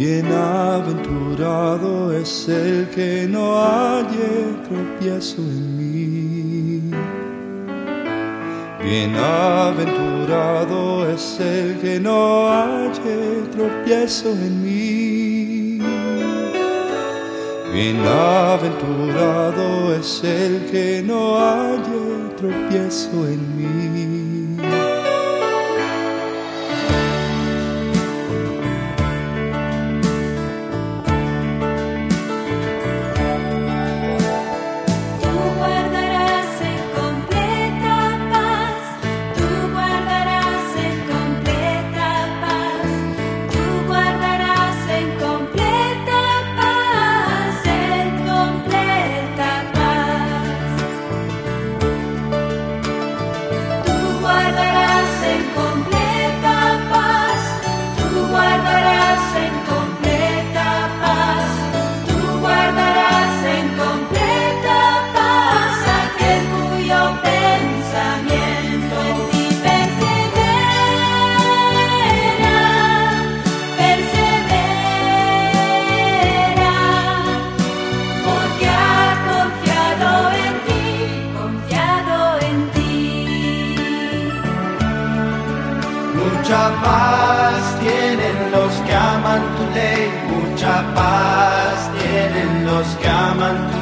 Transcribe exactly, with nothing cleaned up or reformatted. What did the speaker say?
Bienaventurado es el que no halle tropiezo en mí. Bienaventurado es el que no halle tropiezo en mí. Bienaventurado es el que no halle tropiezo en mí. Mucha paz tienen los que aman tu ley, mucha paz tienen los que aman tu